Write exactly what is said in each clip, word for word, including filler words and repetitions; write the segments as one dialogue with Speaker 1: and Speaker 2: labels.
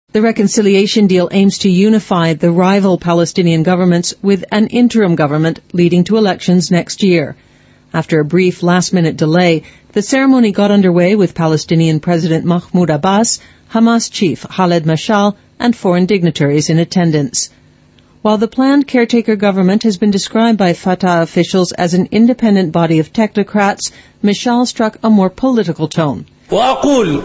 Speaker 1: The reconciliation deal aims to unify the rival Palestinian governments with an interim government leading to elections next year. After a brief last-minute delay, the ceremony got underway with Palestinian President Mahmoud Abbas, Hamas chief Khaled Mashal, and foreign dignitaries in attendance. While the planned caretaker government has been described by Fatah officials as an independent body of technocrats, Mashal struck a more political tone.
Speaker 2: وأقول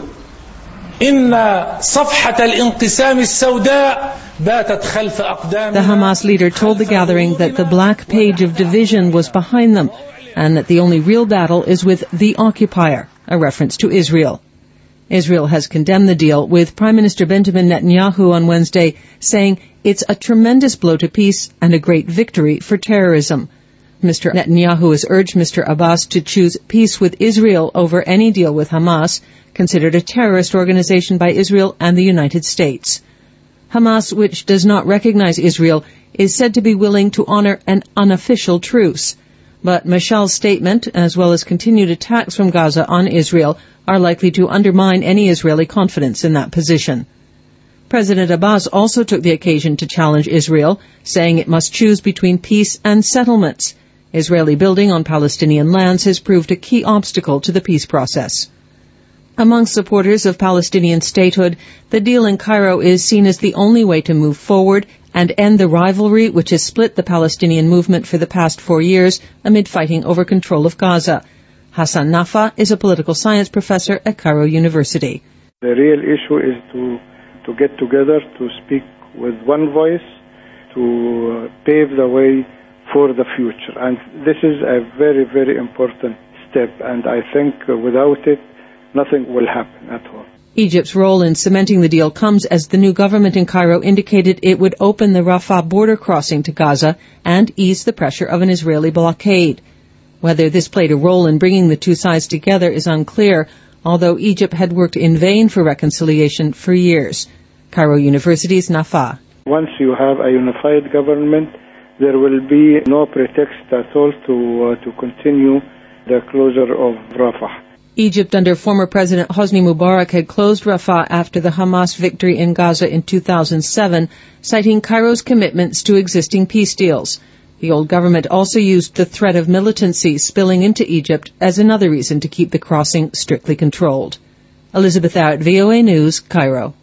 Speaker 2: إن صفحة الانقسام السوداء باتت خلف أقدامنا.
Speaker 1: The Hamas leader told the gathering that the black page of division was behind them and that the only real battle is with the occupier, a reference to Israel. Israel has condemned the deal, with Prime Minister Benjamin Netanyahu on Wednesday saying it's a tremendous blow to peace and a great victory for terrorism. Mister Netanyahu has urged Mister Abbas to choose peace with Israel over any deal with Hamas, considered a terrorist organization by Israel and the United States. Hamas, which does not recognize Israel, is said to be willing to honor an unofficial truce. But Mashal's statement, as well as continued attacks from Gaza on Israel, are likely to undermine any Israeli confidence in that position. President Abbas also took the occasion to challenge Israel, saying it must choose between peace and settlements. Israeli building on Palestinian lands has proved a key obstacle to the peace process. Among supporters of Palestinian statehood, the deal in Cairo is seen as the only way to move forward and end the rivalry which has split the Palestinian movement for the past four years amid fighting over control of Gaza. Hassan Nafa is a political science professor at Cairo University.
Speaker 3: The real issue is to, to get together, to speak with one voice, to uh, pave the way for the future. And this is a very, very important step. And I think uh, without it, nothing will happen at all.
Speaker 1: Egypt's role in cementing the deal comes as the new government in Cairo indicated it would open the Rafah border crossing to Gaza and ease the pressure of an Israeli blockade. Whether this played a role in bringing the two sides together is unclear, although Egypt had worked in vain for reconciliation for years. Cairo University's Nafa.
Speaker 3: Once you have a unified government, there will be no pretext at all to, uh, to continue the closure of Rafah.
Speaker 1: Egypt under former President Hosni Mubarak had closed Rafah after the Hamas victory in Gaza in two thousand seven, citing Cairo's commitments to existing peace deals. The old government also used the threat of militancy spilling into Egypt as another reason to keep the crossing strictly controlled. Elizabeth Arrett, V O A News, Cairo.